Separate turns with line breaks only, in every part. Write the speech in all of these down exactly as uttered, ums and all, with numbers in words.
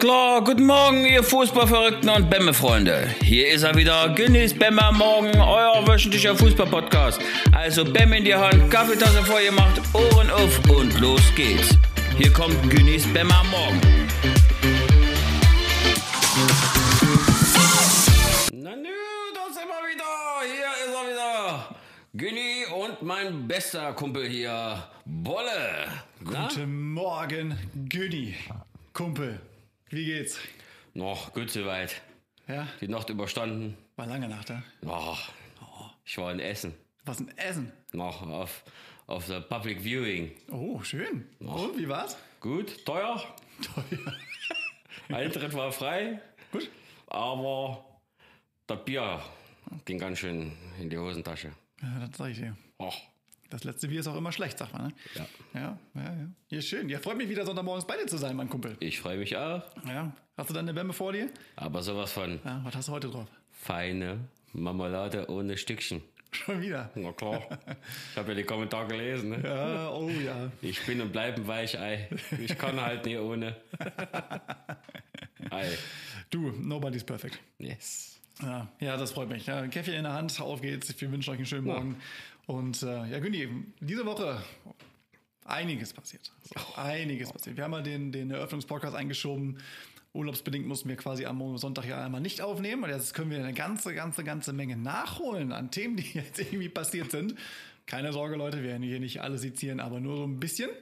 Klar, guten Morgen, ihr Fußballverrückten und Bämme-Freunde. Hier ist er wieder, Günnis Bämme am Morgen, euer wöchentlicher Fußball-Podcast. Also Bämme in die Hand, Kaffeetasse vorgemacht, Ohren auf und los geht's. Hier kommt Günnis Bämme am Morgen. Na nö, da sind wir wieder, hier ist er wieder. Günni und mein bester Kumpel hier, Bolle. Na?
Guten Morgen, Günni, Kumpel. Wie geht's?
Noch gut soweit.
Ja?
Die Nacht überstanden.
War lange Nacht, ja?
Oh, ich war in Essen.
Was ein Essen?
Noch auf, auf der Public Viewing.
Oh, schön.
Oh.
Und, wie war's?
Gut, teuer.
Teuer.
Eintritt war frei.
Gut.
Aber das Bier ging ganz schön in die Hosentasche.
Ja, das sag ich dir.
Oh.
Das letzte Bier ist auch immer schlecht, sagt man, ne?
Ja.
Ja, ja, ja. Ja, schön. Ja, freut mich wieder, Sonntagmorgens bei dir zu sein, mein Kumpel.
Ich freue mich auch.
Ja. Hast du deine Bämme vor dir?
Aber sowas von
Ja, was hast du heute drauf?
feine Marmelade ohne Stückchen.
Schon wieder?
Na klar. Ich habe ja die Kommentare gelesen. Ne?
Ja, oh ja.
Ich bin und bleibe ein Weichei. Ich kann halt nie ohne. Ei.
Du, nobody's perfect.
Yes.
Ja, ja, das freut mich. Ja, Käffchen in der Hand, auf geht's. Wir wünschen euch einen schönen Morgen. Ja. Und äh, ja, Günni, diese Woche einiges passiert. Einiges passiert. Wir haben mal den, den Eröffnungspodcast eingeschoben. Urlaubsbedingt mussten wir quasi am Sonntag ja einmal nicht aufnehmen. Und jetzt können wir eine ganze, ganze, ganze Menge nachholen an Themen, die jetzt irgendwie passiert sind. Keine Sorge, Leute, wir werden hier nicht alle sezieren, aber nur so ein bisschen.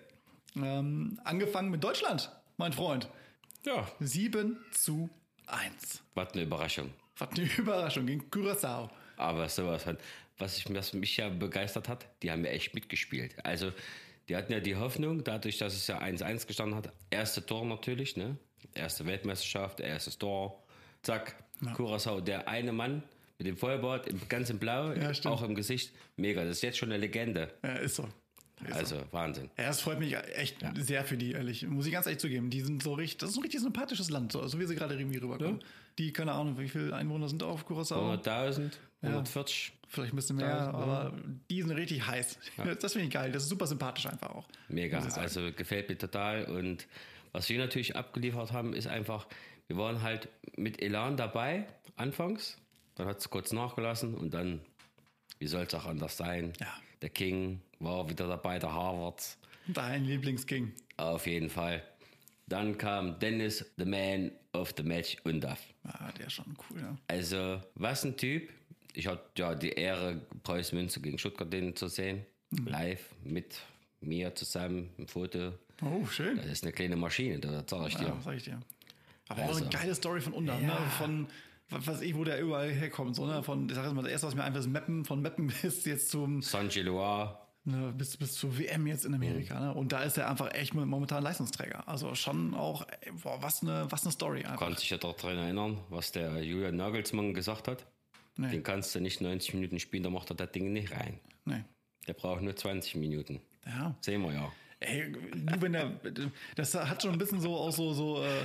Ähm, angefangen mit Deutschland, mein Freund.
Ja.
sieben zu eins.
Was eine Überraschung.
Was eine Überraschung gegen Curaçao.
Aber sowas von, was, ich, was mich ja begeistert hat, die haben ja echt mitgespielt. Also, die hatten ja die Hoffnung, dadurch, dass es ja eins eins gestanden hat, erste Tor natürlich, ne? Erste Weltmeisterschaft, erstes Tor, zack, ja. Curaçao, der eine Mann mit dem Vollbart, ganz in Blau, ja, auch im Gesicht, mega, das ist jetzt schon eine Legende.
Ja, ist so. Ist
also,
so.
Wahnsinn.
Ja, es freut mich echt ja. sehr für die, ehrlich. Muss ich ganz ehrlich zugeben. Die sind so richtig, das ist ein richtig sympathisches Land, so, so wie sie gerade irgendwie rüberkommen. Ja. Die, keine Ahnung, wie viele Einwohner sind auf Curaçao?
hunderttausend, hundertvierzig.
Ja, vielleicht ein bisschen mehr, tausend, aber die sind richtig heiß. Ja. Das finde ich geil. Das ist super sympathisch einfach auch.
Mega, also gefällt mir total. Und was wir natürlich abgeliefert haben, ist einfach, wir waren halt mit Elan dabei, anfangs. Dann hat es kurz nachgelassen und dann, wie soll es auch anders sein?
Ja.
Der King war wieder dabei, der Harvard.
Dein Lieblingsking.
Auf jeden Fall. Dann kam Dennis, the man of the match, Undav.
Ah, der ist schon cool, ja.
Also, was ein Typ. Ich hatte ja die Ehre, Preußen Münster gegen Stuttgart den zu sehen. Mhm. Live mit mir zusammen im Foto.
Oh, schön.
Das ist eine kleine Maschine, das sag ich dir.
Ja, sag ich dir. Aber
also,
auch eine geile Story von Undav, ja. ne? Von, was weiß ich, wo der überall herkommt. So, ne? Von, ich sag jetzt mal, das erste, was mir einfach ist, Meppen, von Meppen bis jetzt zum
Saint-Gilloise.
Ne, bis, bis zur W M jetzt in Amerika. Mhm. Ne? Und da ist er einfach echt momentan Leistungsträger. Also schon auch, ey, boah, was eine, was eine Story einfach.
Kannst dich ja doch daran erinnern, was der Julian Nagelsmann gesagt hat? Nee. Den kannst du nicht neunzig Minuten spielen, da macht er das Ding nicht rein.
Nee.
Der braucht nur zwanzig Minuten.
Ja.
Sehen wir ja.
Ey, du, wenn der, das hat schon ein bisschen so auch so, so äh,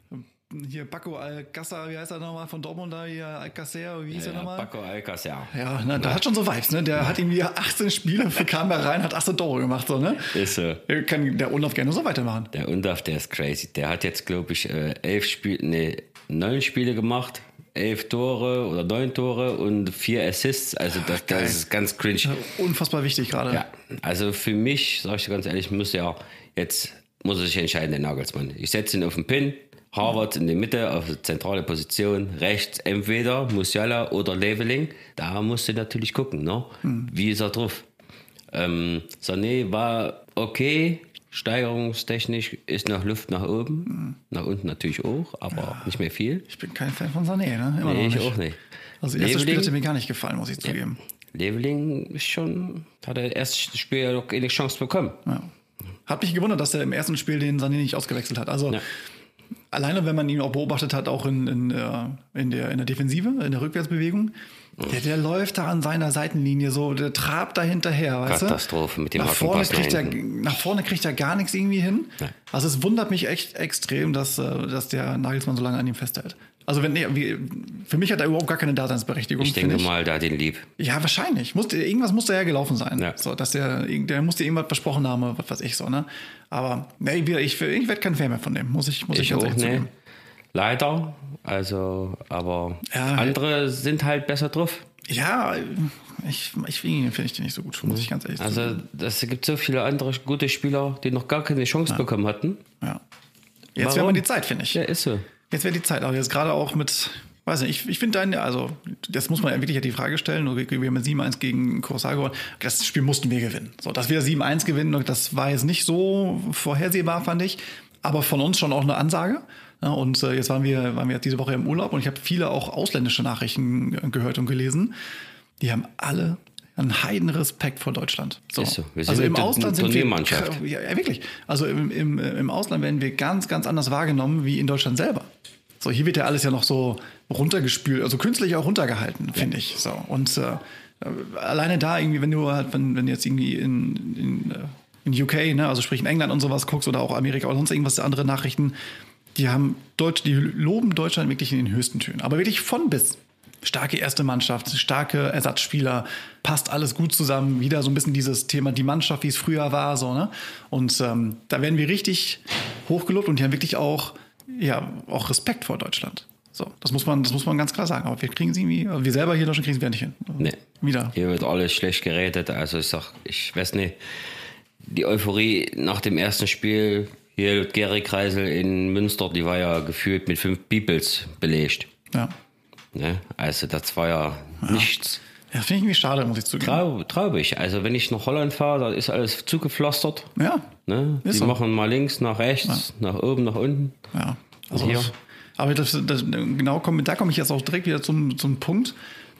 hier Paco Alcácer, wie heißt er nochmal, von Dortmund da, hier Alcácer, wie hieß
ja,
er nochmal?
Paco Alcácer.
Ja, ne, der hat schon so Vibes, ne? Der ja. hat irgendwie achtzehn Spiele, kam da rein, hat achtzehn Tore gemacht, so, ne?
Ist so.
Kann der Undav gerne so weitermachen.
Der Undav, der ist crazy. Der hat jetzt, glaube ich, elf Spiele, nee, neun Spiele gemacht, elf Tore oder neun Tore und vier Assists. Also das, Ach, das ist ganz cringe. Ja,
unfassbar wichtig gerade.
Ja, also für mich, sag ich dir ganz ehrlich, muss ja jetzt, muss er sich entscheiden, der Nagelsmann. Ich setze ihn auf den Pin, Harvard in der Mitte auf eine zentrale Position, rechts entweder Musiala oder Leveling. Da musst du natürlich gucken, ne? Hm. Wie ist er drauf? Ähm, Sané war okay, steigerungstechnisch ist noch Luft nach oben, hm. nach unten natürlich auch, aber ja. nicht mehr viel.
Ich bin kein Fan von Sané, ne? Immer
nee,
noch
ich
nicht.
auch nicht.
Also das erste Spiel hat mir gar nicht gefallen, muss ich zugeben.
Ja. Leveling ist schon, hat er erst Spiel ja noch eine Chance bekommen.
Ja. Hat mich gewundert, dass er im ersten Spiel den Sané nicht ausgewechselt hat. Also ja. Alleine, wenn man ihn auch beobachtet hat, auch in, in, in, der, in der Defensive, in der Rückwärtsbewegung, der, der läuft da an seiner Seitenlinie so, der trabt da hinterher, weißt du?
Katastrophe mit dem
nach vorne, kriegt er, nach vorne kriegt er gar nichts irgendwie hin. Ja. Also es wundert mich echt extrem, dass, dass der Nagelsmann so lange an ihm festhält. Also wenn nee, wie, für mich hat er überhaupt gar keine Daseinsberechtigung.
Ich denke
ich.
mal, da den lieb.
Ja, wahrscheinlich. Musste, irgendwas muss da ja gelaufen sein.
Ja.
So, dass der, der musste irgendwas versprochen haben, was weiß ich so, ne? Aber nee, ich, ich werde kein Fan mehr von dem, muss ich, muss ich,
ich
ganz
auch,
ehrlich
nee.
zugeben.
Leider. Also, aber
Ja.
andere sind halt besser drauf.
Ja, ich, ich finde ich den nicht so gut, muss ich ganz ehrlich sagen.
Also, es gibt so viele andere gute Spieler, die noch gar keine Chance ja. bekommen hatten.
Ja. Jetzt wäre mal die Zeit, finde ich.
Ja, ist so.
Jetzt wäre die Zeit. Aber jetzt gerade auch mit, weiß nicht, ich, ich finde deine, also, das muss man ja wirklich die Frage stellen. Wir haben sieben eins gegen Curaçao gewonnen. Das Spiel mussten wir gewinnen. So, dass wir sieben eins gewinnen, das war jetzt nicht so vorhersehbar, fand ich. Aber von uns schon auch eine Ansage. Ja, und äh, jetzt waren wir, waren wir diese Woche im Urlaub und ich habe viele auch ausländische Nachrichten gehört und gelesen. Die haben alle einen Heidenrespekt vor Deutschland. So.
Ist so. Wir sind
also im
eine
Ausland sind wir,
Turniermannschaft.
ja, wirklich. Also im, im, im Ausland werden wir ganz, ganz anders wahrgenommen wie in Deutschland selber. So, hier wird ja alles ja noch so runtergespült, also künstlich auch runtergehalten, finde ja. ich. So. Und äh, alleine da irgendwie, wenn du halt, wenn, wenn jetzt irgendwie in, in, in U K, ne, also sprich in England und sowas guckst oder auch Amerika oder sonst irgendwas, andere Nachrichten, die haben Deutsch, die loben Deutschland wirklich in den höchsten Tönen. Aber wirklich von bis. Starke erste Mannschaft, starke Ersatzspieler, passt alles gut zusammen. Wieder so ein bisschen dieses Thema, die Mannschaft, wie es früher war. So, ne? Und ähm, da werden wir richtig hochgelobt und die haben wirklich auch, ja, auch Respekt vor Deutschland. So, das muss man, das muss man ganz klar sagen. Aber wir kriegen sie irgendwie, also wir selber hier in Deutschland kriegen sie wieder nicht hin.
Nee.
Wieder.
Hier wird alles schlecht geredet. Also ich sag, ich weiß nicht, die Euphorie nach dem ersten Spiel, hier Gary Kreisel in Münster, die war ja gefühlt mit fünf Peoples belegt.
Ja.
Ne? Also das war ja, ja. nichts.
Ja, finde ich irgendwie schade, muss ich zugeben.
Trau, traurig. Also wenn ich nach Holland fahre, da ist alles zugepflastert.
Ja.
Ne? Die so. machen mal links, nach rechts, ja. nach oben, nach unten.
Ja. Also hier. Aber das, das, genau, da komme ich jetzt auch direkt wieder zum, zum Punkt,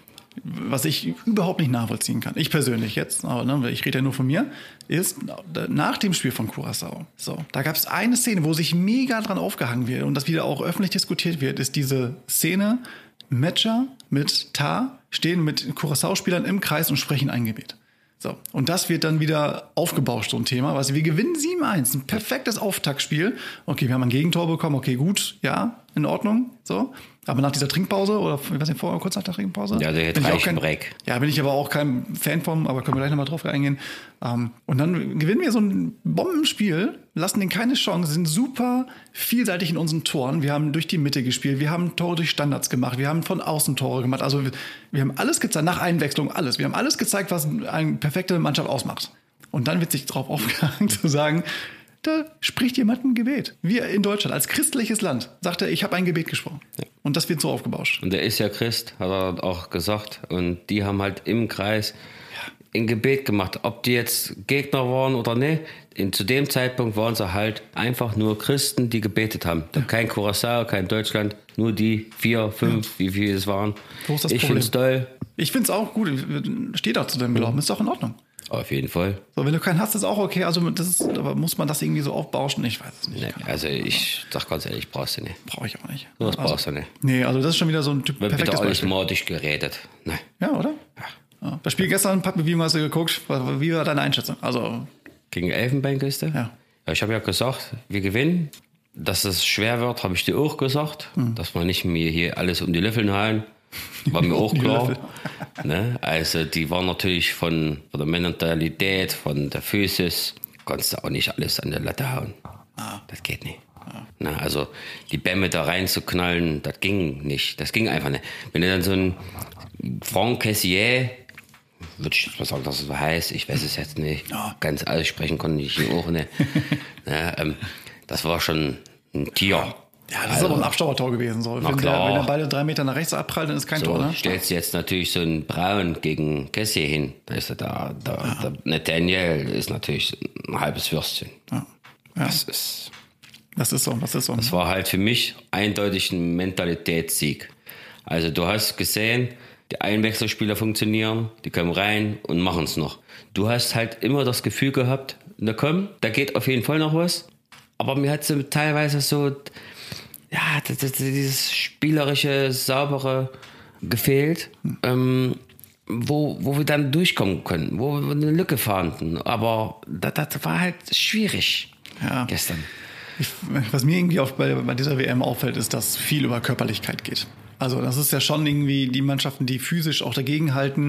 was ich überhaupt nicht nachvollziehen kann. Ich persönlich jetzt, aber ne, ich rede ja nur von mir, ist nach dem Spiel von Curaçao. So, da gab es eine Szene, wo sich mega dran aufgehangen wird und das wieder auch öffentlich diskutiert wird, ist diese Szene, Matcher mit Tar stehen mit Curaçao-Spielern im Kreis und sprechen ein Gebet. So, und das wird dann wieder aufgebauscht, so ein Thema. Also wir gewinnen sieben eins, ein perfektes Auftaktspiel. Okay, wir haben ein Gegentor bekommen, okay, gut, ja, in Ordnung, so. Aber nach dieser Trinkpause, oder ich weiß nicht, vorher, kurz nach der Trinkpause?
Ja, der hat einen Break.
Ja, bin ich aber auch kein Fan von, aber können wir gleich nochmal drauf eingehen. Um, und dann gewinnen wir so ein Bombenspiel, lassen denen keine Chance, sind super vielseitig in unseren Toren. Wir haben durch die Mitte gespielt, wir haben Tore durch Standards gemacht, wir haben von außen Tore gemacht. Also wir, wir haben alles gezeigt, nach Einwechslung alles. Wir haben alles gezeigt, was eine perfekte Mannschaft ausmacht. Und dann wird sich drauf aufgehangen zu sagen, da spricht jemand ein Gebet. Wir in Deutschland als christliches Land, sagt er, ich habe ein Gebet gesprochen. Ja. Und das wird so aufgebauscht.
Und der ist ja Christ, hat er auch gesagt. Und die haben halt im Kreis ja. ein Gebet gemacht. Ob die jetzt Gegner waren oder nicht, in, zu dem Zeitpunkt waren sie halt einfach nur Christen, die gebetet haben. Ja. Kein Curaçao, kein Deutschland, nur die vier, fünf, ja. wie viele es waren.
Wo ist das
ich finde es toll.
Ich finde es auch gut. Steht auch zu deinem Glauben, ist doch in Ordnung.
Auf jeden Fall.
So, wenn du keinen hast, ist auch okay. Also das ist, aber muss man das irgendwie so aufbauschen? Ich weiß es nicht.
Nee, also ich sag ganz ehrlich, brauchst du nicht.
Brauche ich auch nicht.
Das
also,
brauchst du nicht.
Nee, also das ist schon wieder so ein Typ
Wird
perfektes
bitte alles
Beispiel.
mordisch geredet. Nee.
Ja, oder?
Ja.
Ja. Das Spiel gestern, Papi, wie hast du geguckt? Wie war deine Einschätzung? Also
gegen Elfenbeinküste?
Ja.
Ja, ich habe ja gesagt, wir gewinnen. Dass es schwer wird, habe ich dir auch gesagt. Mhm. Dass wir nicht mir hier alles um die Löffel halten. War mir auch klar. Ne? Also die waren natürlich von, von der Mentalität, von der Physis, konntest du auch nicht alles an der Latte hauen. Ah. Das geht nicht. Ah. Na, also die Bämme da reinzuknallen, das ging nicht. Das ging einfach nicht. Wenn du dann so ein Franck Cassier, würde ich mal sagen, dass es so heißt, ich weiß es jetzt nicht, ja. ganz aussprechen konnte ich hier auch nicht. Na, ähm, das war schon ein Tier.
Ja, das also, ist aber ein Abstaubertor gewesen. So. Wenn, der, wenn der beide drei Meter nach rechts abprallt, dann ist kein
so,
Tor. Ne?
Stellst jetzt natürlich so einen Braun gegen Kessier hin. Da ist er da. da, ja. da Nathaniel ist natürlich ein halbes Würstchen.
Ja. Ja.
Das ist.
Das ist so, das ist so.
Das war halt für mich eindeutig ein Mentalitätssieg. Also du hast gesehen, die Einwechselspieler funktionieren, die kommen rein und machen es noch. Du hast halt immer das Gefühl gehabt, na komm, da geht auf jeden Fall noch was. Aber mir hat so teilweise so, ja, das, das, dieses spielerische, saubere gefehlt, hm. ähm, wo, wo wir dann durchkommen können, wo wir eine Lücke fanden. Aber das, das war halt schwierig
ja.
gestern.
Ich, was mir irgendwie auch bei, bei dieser W M auffällt, ist, dass viel über Körperlichkeit geht. Also das ist ja schon irgendwie die Mannschaften, die physisch auch dagegenhalten,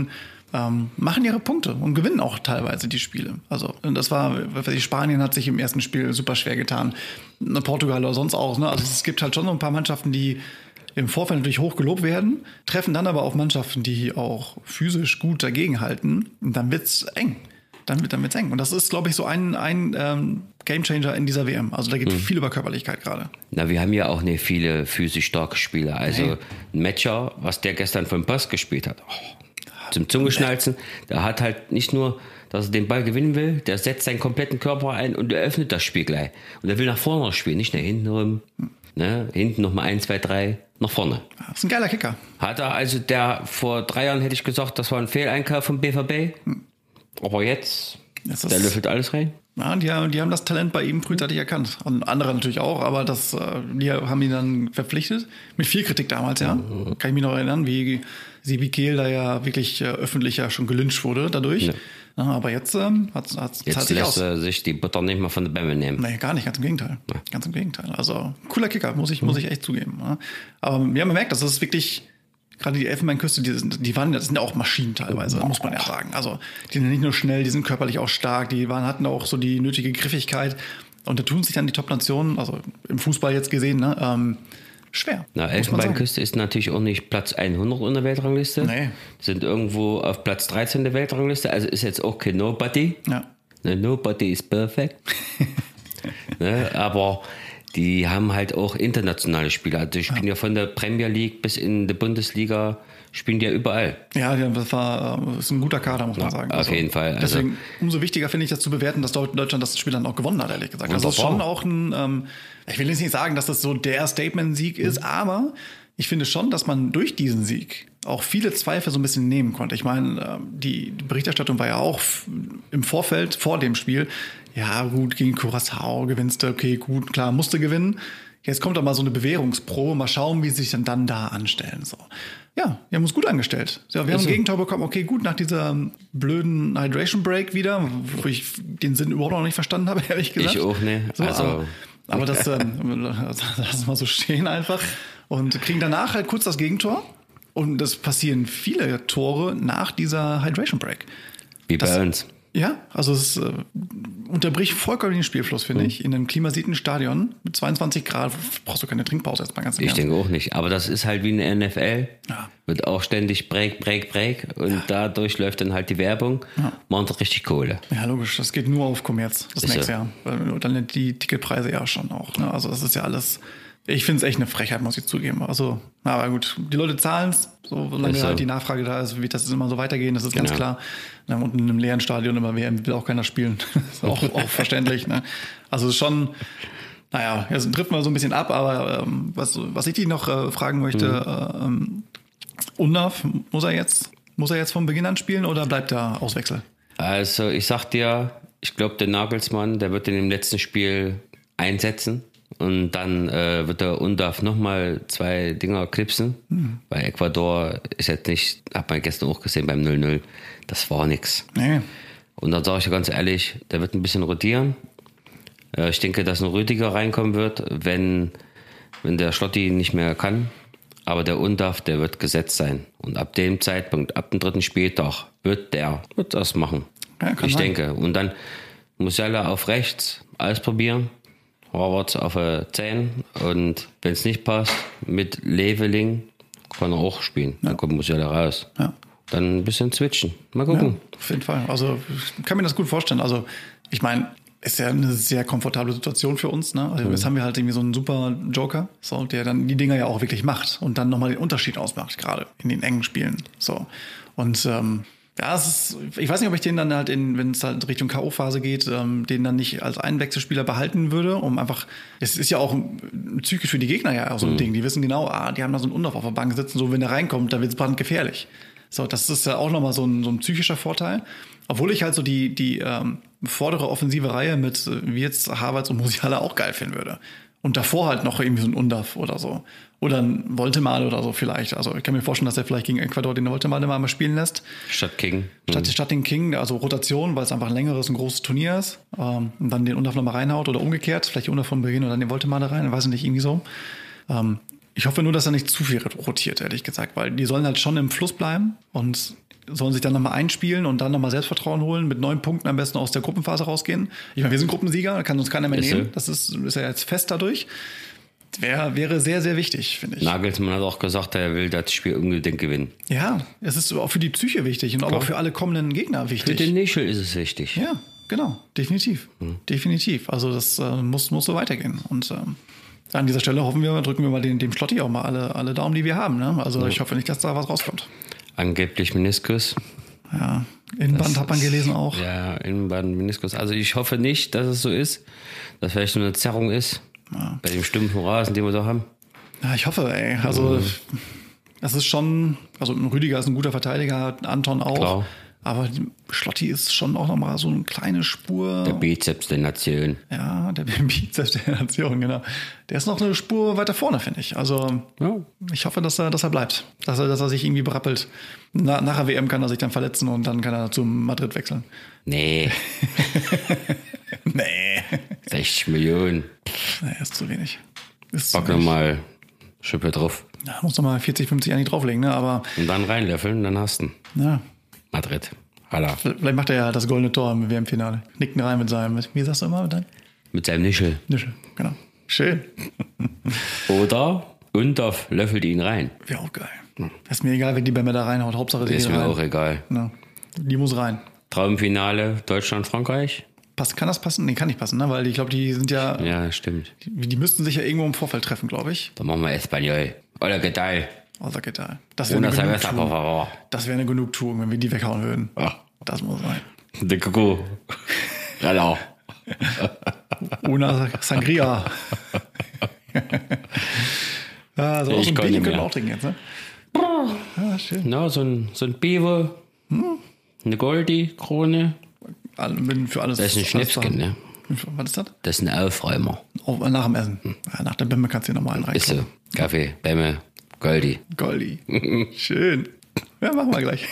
ähm, machen ihre Punkte und gewinnen auch teilweise die Spiele. Also das war, was weiß ich, Spanien hat sich im ersten Spiel super schwer getan, Portugal oder sonst auch. Ne? Also es gibt halt schon so ein paar Mannschaften, die im Vorfeld natürlich hoch gelobt werden, treffen dann aber auf Mannschaften, die auch physisch gut dagegenhalten. Und dann wird's eng. Dann wird dann wird's eng. Und das ist, glaube ich, so ein, ein ähm, Gamechanger in dieser W M. Also da geht mhm. viel über Körperlichkeit gerade.
Na, wir haben ja auch nicht viele physisch starke Spieler. Also
Nee.
ein Matcher, was der gestern vom Post gespielt hat, oh, zum Zungeschnalzen, der hat halt nicht nur, dass er den Ball gewinnen will, der setzt seinen kompletten Körper ein und eröffnet das Spiel gleich. Und er will nach vorne spielen, nicht nach hinten rum. Ne? Hinten nochmal eins, zwei, drei, nach vorne.
Das ist ein geiler Kicker.
Hat er also, der vor drei Jahren hätte ich gesagt, das war ein Fehleinkauf vom B V B. Aber jetzt,
Das ist-
der löffelt alles rein.
Ja, die, haben- die haben das Talent bei ihm frühzeitig erkannt. Und andere natürlich auch, aber das, äh, die haben ihn dann verpflichtet. Mit viel Kritik damals, ja. Kann ich mich noch erinnern, wie Sebi Kehl da ja wirklich äh, öffentlich ja schon gelyncht wurde dadurch.
Ja.
Ja, aber jetzt ähm, hat es
Jetzt
sich
lässt
aus.
er sich die Butter nicht mehr von der Bämme nehmen.
Nee, gar nicht, ganz im Gegenteil. Ganz im Gegenteil. Also, cooler Kicker, muss ich, muss ich echt zugeben. Ja. Aber wir haben gemerkt, dass das ist wirklich, gerade die Elfenbeinküste, die, sind, die waren, das sind ja auch Maschinen teilweise, muss man ja sagen. Also, die sind nicht nur schnell, die sind körperlich auch stark, die waren, hatten auch so die nötige Griffigkeit. Und da tun sich dann die Top-Nationen, also im Fußball jetzt gesehen, ne, ähm, schwer.
Na,
muss man sagen.
Elfenbeinküste ist natürlich auch nicht Platz hundert in der Weltrangliste.
Nee.
Sind irgendwo auf Platz dreizehn der Weltrangliste. Also ist jetzt auch kein Nobody.
Ja.
Ne, Nobody is perfect. ne, aber die haben halt auch internationale Spieler. Also die spielen ja. von der Premier League bis in die Bundesliga, spielen die ja überall.
Ja, das war äh, ist ein guter Kader, muss man sagen.
auf jeden Fall. Also-
deswegen umso wichtiger finde ich das zu bewerten, dass Deut- Deutschland das Spiel dann auch gewonnen hat, ehrlich gesagt. Also das ist schon
Wunderbar.
auch ein, ähm, ich will jetzt nicht sagen, dass das so der Statement-Sieg ist, aber ich finde schon, dass man durch diesen Sieg auch viele Zweifel so ein bisschen nehmen konnte. Ich meine, ähm, die Berichterstattung war ja auch f- im Vorfeld, vor dem Spiel, ja gut, gegen Curaçao gewinnst du, okay, gut, klar, musste gewinnen. Jetzt kommt doch mal so eine Bewährungsprobe, mal schauen, wie sie sich dann, dann da anstellen. So. Ja, wir haben uns gut angestellt. Ja, wir haben ein
so.
Gegentor bekommen, okay, gut, nach dieser blöden Hydration Break wieder, wo ich den Sinn überhaupt noch nicht verstanden habe, ehrlich gesagt.
Ich auch nicht.
So,
Also-
aber, aber das ähm, lassen wir so stehen einfach. Und kriegen danach halt kurz das Gegentor. Und es passieren viele Tore nach dieser Hydration Break.
Wie
Das-
bei uns.
Ja, also es äh, unterbricht vollkommen den Spielfluss, finde
Mhm.
ich. In einem klimatisierten Stadion mit zweiundzwanzig Grad brauchst du keine Trinkpause jetzt mal ganz im
Ich
Ernst.
denke auch nicht. Aber das ist halt wie eine N F L.
Ja.
Wird auch ständig Break, Break, Break. Und dadurch läuft dann halt die Werbung. Machen sie richtig Kohle.
Ja, logisch. Das geht nur auf Kommerz das
Ist
nächste
so.
Jahr. Weil dann die Ticketpreise ja schon auch. Ne? Also das ist ja alles. Ich finde es echt eine Frechheit, muss ich zugeben. Also, na, aber gut, die Leute zahlen es, so, solange
Ist so.
halt die Nachfrage da ist, wird das immer so weitergehen, das ist ganz
Genau.
klar. Na, und in einem leeren Stadion immer W M will auch keiner spielen. ist auch, auch verständlich. Ne? Also es ist schon, naja, jetzt trifft man so ein bisschen ab, aber ähm, was, was ich dich noch äh, fragen möchte,
Mhm.
äh, ähm, Undav, muss er jetzt, muss er jetzt von Beginn an spielen oder bleibt er Auswechsel?
Also ich sag dir, ich glaube, der Nagelsmann, der wird in dem letzten Spiel einsetzen. Und dann äh, wird der Undav nochmal zwei Dinger klipsen.
Mhm.
Weil Ecuador ist jetzt nicht, hat man gestern auch gesehen beim null null, das war nix.
Nee.
Und dann sage ich dir ganz ehrlich, der wird ein bisschen rotieren. Äh, ich denke, dass ein Rüdiger reinkommen wird, wenn, wenn der Schlotti nicht mehr kann. Aber der Undav, der wird gesetzt sein. Und ab dem Zeitpunkt, ab dem dritten Spieltag, wird der wird das machen.
Ja, kann
ich
sein.
denke. Und dann Musiala auf rechts, alles probieren. Horvath auf der zehn. Und wenn es nicht passt, mit Leveling kann er auch spielen. Dann kommt Musiala raus.
Ja.
Dann ein bisschen switchen. Mal gucken.
Ja, auf jeden Fall. Also ich kann mir das gut vorstellen. Also ich meine, ist ja eine sehr komfortable Situation für uns. Ne? Also jetzt haben wir halt irgendwie so einen super Joker, so, der dann die Dinger ja auch wirklich macht und dann nochmal den Unterschied ausmacht, gerade in den engen Spielen. So. Und ähm, ja, es ist, ich weiß nicht, ob ich den dann halt, in, wenn es halt Richtung K O-Phase geht, ähm, den dann nicht als Einwechselspieler behalten würde, um einfach, es ist ja auch ein- psychisch für die Gegner ja auch so ein
Mhm.
Ding. Die wissen genau, ah, die haben da so einen Undav auf der Bank sitzen, so wenn der reinkommt, da wird es brandgefährlich. So, das ist ja auch nochmal so ein, so ein psychischer Vorteil. Obwohl ich halt so die, die ähm, vordere offensive Reihe mit, äh, wie jetzt Havertz und Musiala auch geil finden würde. Und davor halt noch irgendwie so ein Undav oder so. Oder ein Voltemade oder so vielleicht. Also ich kann mir vorstellen, dass er vielleicht gegen Ecuador den Voltemade mal spielen lässt.
Statt King.
Statt, statt den King, also Rotation, weil es einfach ein längeres, ein großes Turnier ist. Ähm, und dann den Undav nochmal reinhaut oder umgekehrt. Vielleicht den Undav von Beginn und dann den Voltemade rein. Weiß ich nicht, irgendwie so. Ähm, ich hoffe nur, dass er nicht zu viel rotiert, ehrlich gesagt. Weil die sollen halt schon im Fluss bleiben. Und sollen sich dann nochmal einspielen und dann nochmal Selbstvertrauen holen, mit neun Punkten am besten aus der Gruppenphase rausgehen. Ich meine, wir sind Gruppensieger, da kann uns keiner mehr
Ist
nehmen.
so.
Das ist, ist ja jetzt fest dadurch. Wär, wäre sehr, sehr wichtig, finde ich.
Nagelsmann hat auch gesagt, er will das Spiel unbedingt gewinnen.
Ja, es ist auch für die Psyche wichtig und aber auch für alle kommenden Gegner
Für
wichtig.
den Nischel ist es wichtig.
Ja, genau, definitiv.
Hm.
Definitiv. Also das äh, muss, muss so weitergehen. Und ähm, an dieser Stelle hoffen wir, drücken wir mal den, dem Schlotti auch mal alle, alle Daumen, die wir haben. Ne? Also ja. Ich hoffe nicht, dass da was rauskommt.
Angeblich Meniskus.
Ja, Innenband hat man gelesen auch.
Ja, Innenband, Meniskus. Also ich hoffe nicht, dass es so ist, dass vielleicht nur eine Zerrung ist. Ja. Bei dem stumpfen Rasen, den wir da haben.
Ja, ich hoffe, ey. Also mhm. es ist schon, also Rüdiger ist ein guter Verteidiger, Anton auch. Klar. Aber Schlotti ist schon auch nochmal so eine kleine Spur.
Der Bizeps der Nation.
Ja, der Bizeps der Nation, genau. Der ist noch eine Spur weiter vorne, finde ich. Also ja. ich hoffe, dass er, dass er bleibt. Dass er, dass er sich irgendwie berappelt. Na, nach der W M kann er sich dann verletzen und dann kann er zu Madrid wechseln.
Nee.
nee.
sechzig Millionen.
Nee, ist zu wenig. Ist
Pack nochmal Schippe drauf.
Ja, muss nochmal vierzig, fünfzig eigentlich drauflegen, ne? Aber
und dann reinlöffeln, dann hast du ihn.
Ja.
Madrid. Halla.
Vielleicht macht er ja das goldene Tor im W M-Finale. Nicken rein mit seinem, mit, wie sagst du immer? Mit, deinem?
mit seinem Nischel.
Nischel, genau. Schön.
Oder Undorf löffelt ihn rein.
Wäre auch geil. Hm. Ist mir egal, wenn die bei mir da reinhaut. Hauptsache, die
ist mir
rein.
auch egal.
Ja. Die muss rein.
Traumfinale Deutschland-Frankreich.
Passt, kann das passen? Nee, kann nicht passen, ne? Weil ich glaube, die sind ja...
Ja, stimmt.
Die, die müssten sich ja irgendwo im Vorfeld treffen, glaube ich.
Dann machen wir Espanol. Hola, ¿qué tal?
Hola, ¿qué tal? Das wäre eine Genugtuung. Das wäre eine Genugtuung, wenn wir die weghauen würden.
Oh.
Das muss sein.
De Coco. Hello.
Una Sangria. Ja, so
ich
ein
kann
Bier
nicht
können wir
mehr.
auch trinken jetzt, ne? Ja, schön.
Na, so ein, so ein Bivo, hm? eine Goldi-Krone.
Für alles.
Das ist ein Schnäpschen, ne?
Was ist das?
Das ist ein Aufräumer.
Oh, nach dem Essen. Hm. Ja, nach der Bämme kannst du dir nochmal einen rein.
Ist so. Kaffee, Bämme, Goldi.
Goldi. Schön. Ja, machen wir gleich.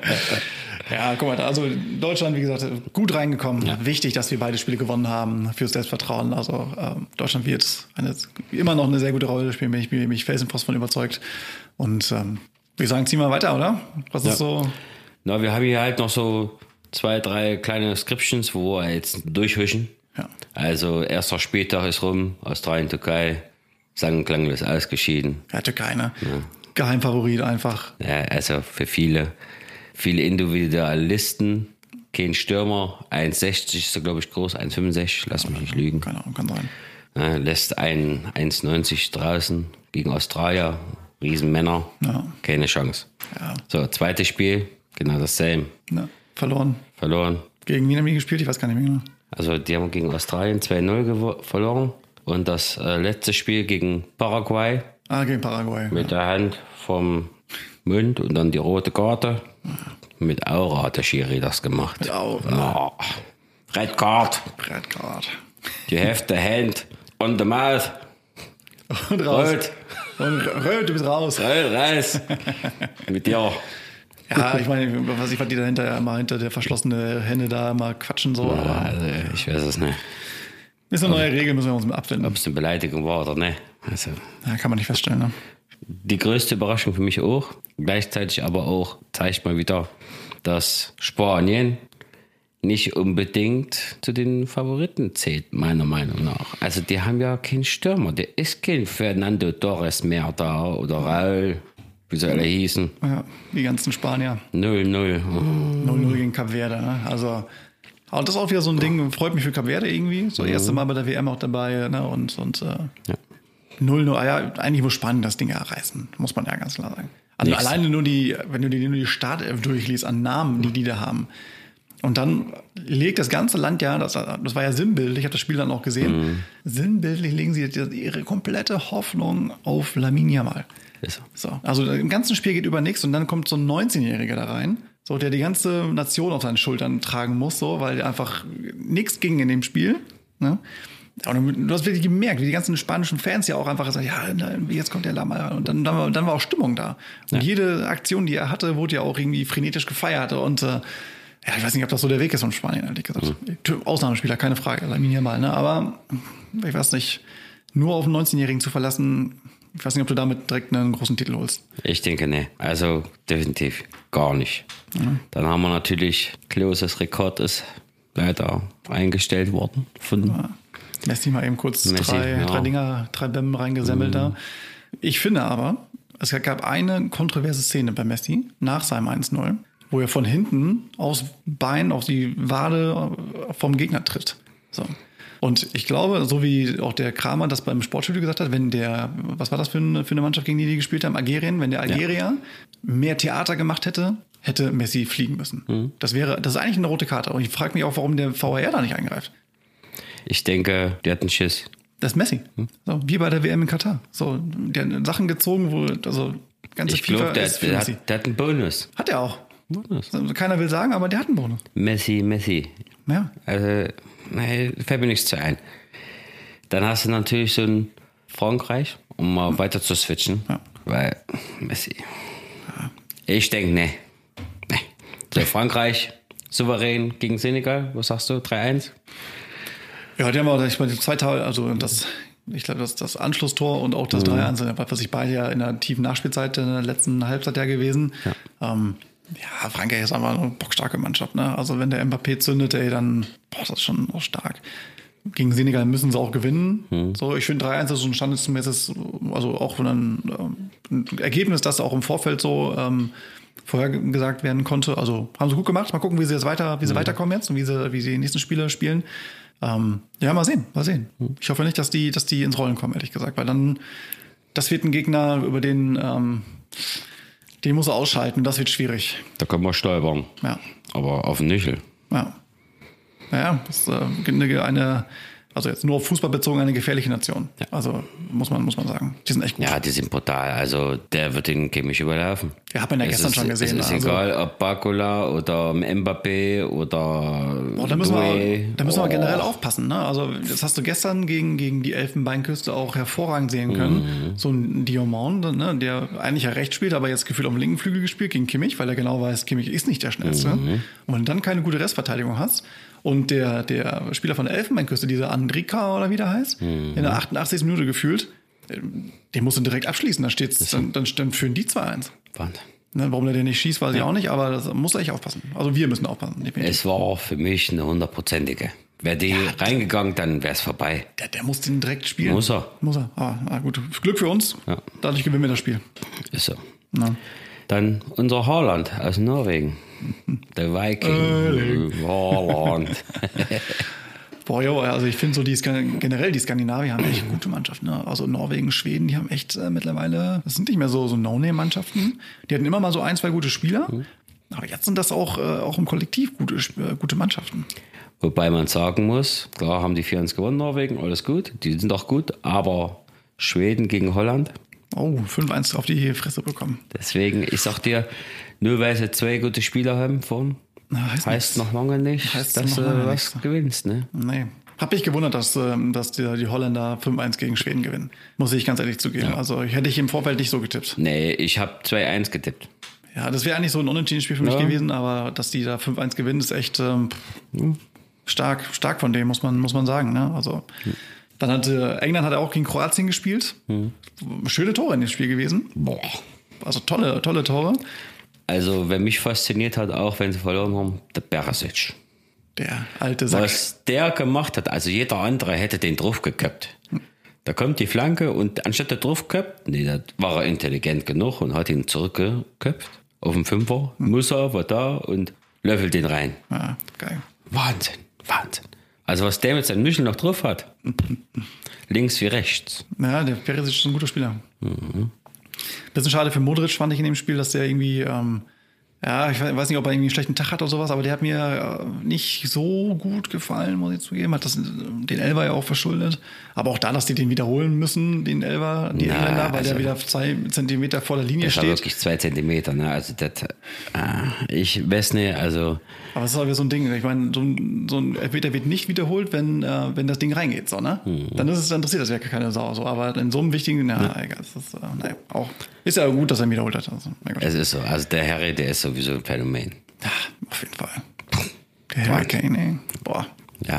Ja, guck mal, also Deutschland, wie gesagt, gut reingekommen. Ja. Wichtig, dass wir beide Spiele gewonnen haben fürs Selbstvertrauen. Also ähm, Deutschland wird eine, immer noch eine sehr gute Rolle spielen, bin ich bin ich felsenfest von überzeugt. Und ähm, wir sagen, ziehen wir weiter, oder? Was
ja.
ist so?
Na, wir haben hier halt noch so zwei, drei kleine Scriptions, wo wir jetzt durchhuschen.
Ja.
Also erster Spieltag ist rum, Australien, Türkei, sang- und klanglos ausgeschieden.
Ja, Türkei, ne? Ja. Geheimfavorit einfach.
Ja, also für viele, viele Individualisten, kein Stürmer, eins sechzig ist er, glaube ich, groß, eins fünfundsechzig, lass mich nicht lügen.
Keine Ahnung, kann sein.
Ja, lässt einen eins neunzig draußen gegen Australier, Riesenmänner, ja. Keine Chance.
Ja.
So, zweites Spiel, genau dasselbe.
Ja, verloren.
Verloren.
Gegen wen haben die gespielt? Ich weiß gar nicht mehr genau.
Also die haben gegen Australien zwei null gewo- verloren und das äh, letzte Spiel gegen Paraguay.
Ah, gegen Paraguay.
Mit
ja.
der Hand vom Mund und dann die rote Karte. Mit Aura hat der Schiri das gemacht.
Mit Aura.
Oh. Red Card.
Red Card.
You have the hand on the mouth.
Und raus.
Rot.
Und rot, du bist raus.
Rot, raus. Mit dir.
Ja, ich meine, was ich, was die dahinter immer hinter der verschlossenen Hände da immer quatschen so.
Ja, also, ich weiß es nicht.
Ist eine neue Regel, müssen wir uns mit abfinden.
Ob es eine Beleidigung war oder nicht. Also,
ja, kann man nicht feststellen, ne?
Die größte Überraschung für mich auch, gleichzeitig aber auch zeigt mal wieder, dass Spanien nicht unbedingt zu den Favoriten zählt, meiner Meinung nach. Also die haben ja keinen Stürmer, der ist kein Fernando Torres mehr da oder Raul, wie soll er hießen.
Ja, die ganzen Spanier.
null null.
null null gegen Kap Verde, ne? Also, und das ist auch wieder so ein Ding, freut mich für Kap Verde irgendwie. So, das erste Mal bei der W M auch dabei, ne? Und, und äh,
ja.
null null, ja, eigentlich muss Spanien das Ding ja reißen, muss man ja ganz klar sagen. Also Nichts. Alleine nur die, wenn du dir nur die Startelf durchliest an Namen, die die da haben. Und dann legt das ganze Land ja, das, das war ja sinnbildlich, ich habe das Spiel dann auch gesehen, mhm. sinnbildlich legen sie ihre komplette Hoffnung auf Lamine Yamal.
Ist so.
So, also im ganzen Spiel geht über nichts und dann kommt so ein neunzehnjähriger da rein, so, der die ganze Nation auf seinen Schultern tragen muss, so, weil einfach nichts ging in dem Spiel. Ne? Und du hast wirklich gemerkt, wie die ganzen spanischen Fans ja auch einfach gesagt, ja, jetzt kommt der Lama. Und dann, dann, war, dann war auch Stimmung da. Und ja. jede Aktion, die er hatte, wurde ja auch irgendwie frenetisch gefeiert. Und äh, ja, ich weiß nicht, ob das so der Weg ist von Spanien, ehrlich gesagt. Mhm. Ausnahmespieler, keine Frage, Lamine Yamal, ne? Aber ich weiß nicht, nur auf einen neunzehnjährigen zu verlassen, Ich weiß nicht, ob du damit direkt einen großen Titel holst.
Ich denke, ne. Also definitiv gar nicht. Ja. Dann haben wir natürlich, Kloses Rekord ist leider eingestellt worden. Von
ja. Messi mal eben kurz
Messi,
drei,
ja.
drei Dinger, drei Bämmen reingesammelt mhm. da. Ich finde aber, es gab eine kontroverse Szene bei Messi nach seinem eins null, wo er von hinten aus Bein auf die Wade vom Gegner tritt. So. Und ich glaube, so wie auch der Kramer das beim Sportstudio gesagt hat, wenn der, was war das für eine, für eine Mannschaft, gegen die die gespielt haben? Algerien, wenn der Algerier ja. mehr Theater gemacht hätte, hätte Messi fliegen müssen. Mhm. Das wäre, das ist eigentlich eine rote Karte. Und ich frage mich auch, warum der V A R da nicht eingreift.
Ich denke, der hat einen Schiss.
Das ist Messi. Hm? So, wie bei der W M in Katar. So, der hat Sachen gezogen, wo, also, ganze
ich glaube, der, der, hat, der hat einen Bonus.
Hat er auch. Bonus. Also, keiner will sagen, aber der hat einen Bonus.
Messi, Messi.
Ja.
Also, nee, fällt mir nichts zu ein. Dann hast du natürlich so ein Frankreich, um mal weiter zu switchen. Ja. Weil, Messi. Ja. Ich denke, ne. Nee. So, Frankreich, souverän gegen Senegal. Was sagst du? drei eins?
Ja, die haben auch, ich meine, zwei Teile, also das, ich glaube, das, das Anschlusstor und auch das mhm. drei eins, was sich beide ja in der tiefen Nachspielzeit in der letzten Halbzeit ja gewesen. Ja, ähm, ja Frankreich ist einfach eine bockstarke Mannschaft, ne? Also wenn der Mbappé zündet, ey, dann, boah, das ist schon auch stark. Gegen Senegal müssen sie auch gewinnen. Mhm. So, ich finde drei eins ist so ein standesgemäßes, also auch ein, ein Ergebnis, das auch im Vorfeld so ähm, vorhergesagt werden konnte. Also haben sie gut gemacht. Mal gucken, wie sie jetzt weiter, wie sie mhm. weiterkommen jetzt und wie sie, wie sie die nächsten Spiele spielen. Ähm, ja, mal sehen, mal sehen. Ich hoffe nicht, dass die, dass die ins Rollen kommen, ehrlich gesagt, weil dann, das wird ein Gegner, über den, ähm, den muss er ausschalten, das wird schwierig.
Da können wir stolpern.
Ja.
Aber auf den Nichel.
Ja. Naja, das ist äh, eine, also jetzt nur auf Fußball bezogen, eine gefährliche Nation. Ja. Also muss man, muss man sagen. Die sind echt gut.
Ja, die sind brutal. Also der wird den Kimmich überlaufen.
Ja, hat man ja es gestern
ist,
schon gesehen.
Es ist
also,
egal, ob Bacola oder Mbappé oder
oh, da müssen wir, da müssen wir oh. generell aufpassen. Ne? Also das hast du gestern gegen, gegen die Elfenbeinküste auch hervorragend sehen können. Mhm. So ein Diomand, ne, der eigentlich ja rechts spielt, aber jetzt gefühlt auf dem linken Flügel gespielt gegen Kimmich, weil er genau weiß, Kimmich ist nicht der Schnellste. Mhm. Und wenn du dann keine gute Restverteidigung hast, und der, der Spieler von der Elfenbeinküste, dieser Andrika oder wie der heißt, mhm. in der achtundachtzigsten Minute gefühlt, den musst du direkt abschließen. Da steht's, dann, dann, dann führen die zwei eins.
Wahnsinn.
Ne, warum der den nicht schießt, weiß ja. ich auch nicht, aber das muss er echt aufpassen. Also wir müssen aufpassen. Definitiv.
Es war für mich eine hundertprozentige. Wäre die ja, reingegangen, dann wäre es vorbei.
Der, der muss den direkt spielen.
Muss er.
Muss er. Ah, ah, gut. Glück für uns. Ja. Dadurch gewinnen wir das Spiel.
Ist so.
Na.
Dann unser Haaland aus Norwegen. Der Viking. Haaland.
Boah, jo, also ich finde so, die generell die Skandinavier haben echt gute Mannschaften. Ne? Also Norwegen, Schweden, die haben echt äh, mittlerweile, das sind nicht mehr so, so No-Name-Mannschaften. Die hatten immer mal so ein, zwei gute Spieler. Mhm. Aber jetzt sind das auch, äh, auch im Kollektiv gute, äh, gute Mannschaften.
Wobei man sagen muss, klar haben die vier eins gewonnen, Norwegen, alles gut. Die sind auch gut, aber Schweden gegen Holland.
Oh, fünf eins auf die Fresse bekommen.
Deswegen, ich sag dir, nur weil sie zwei gute Spieler haben vorn, Na, heißt, heißt noch lange nicht, heißt dass du was nichts. gewinnst. Ne?
Nee. Hab mich gewundert, dass, dass die, die Holländer fünf eins gegen Schweden gewinnen. Muss ich ganz ehrlich zugeben. Ja. Also hätte ich im Vorfeld nicht so getippt.
Nee, ich habe zwei eins getippt.
Ja, das wäre eigentlich so ein Unentschieden-Spiel für mich ja. gewesen, aber dass die da fünf eins gewinnen, ist echt ähm, stark, stark von denen, muss man, muss man sagen. Ne? Also... Hm. Dann hat äh, England hat auch gegen Kroatien gespielt. Hm. Schöne Tore in dem Spiel gewesen. Boah. Also tolle, tolle Tore.
Also, wer mich fasziniert hat, auch wenn sie verloren haben, der Perisic.
Der alte Sack.
Was der gemacht hat, also jeder andere hätte den draufgeköpft. Hm. Da kommt die Flanke und anstatt der draufköpft, nee, da war er intelligent genug und hat ihn zurückgeköpft. Auf dem Fünfer. Hm. Musa war da und löffelt den rein.
Ja, geil.
Wahnsinn, Wahnsinn. Also was der mit seinem Michel noch drauf hat. Links wie rechts.
Ja, der Perisic ist ein guter Spieler. Mhm. Bisschen schade für Modric fand ich in dem Spiel, dass der irgendwie, ähm, ja, ich weiß nicht, ob er irgendwie einen schlechten Tag hat oder sowas, aber der hat mir nicht so gut gefallen, muss ich zugeben. Hat das den Elfer ja auch verschuldet. Aber auch da, dass die den wiederholen müssen, den Elfer, die Na, Engländer, weil also, der wieder zwei Zentimeter vor der Linie
das
steht.
Das war wirklich zwei Zentimeter, ne? Also das, äh, ich weiß nicht, also...
Aber es ist aber so ein Ding, ich meine, so ein, so ein Elfmeter wird nicht wiederholt, wenn, äh, wenn das Ding reingeht, so, ne? Mhm. Dann ist es, dann interessiert das ja keine Sau, so. Aber in so einem wichtigen, na, ja. egal, das ist, äh, naja, auch, ist ja gut, dass er ihn wiederholt hat. Also,
es ist so, also der Harry, der ist sowieso ein Phänomen.
Ja, auf jeden Fall. Der Harry Kane, ey. Boah.
Ja.